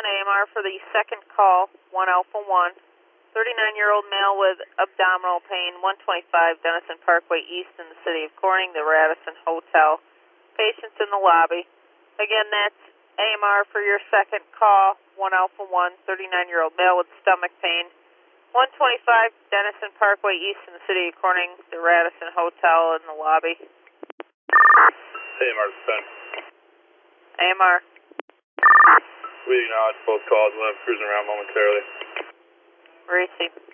AMR for the second call, 1 Alpha 1. 39-year-old male with abdominal pain, 125 Denison Parkway East in the city of Corning, the Radisson Hotel. Patients in the lobby. Again, that's AMR for your second call, 1 Alpha 1, 39-year-old male with stomach pain, 125 Denison Parkway East in the city of Corning, the Radisson Hotel in the lobby. AMR 10. AMR. We acknowledge both calls. We'll have cruising around momentarily. Receive.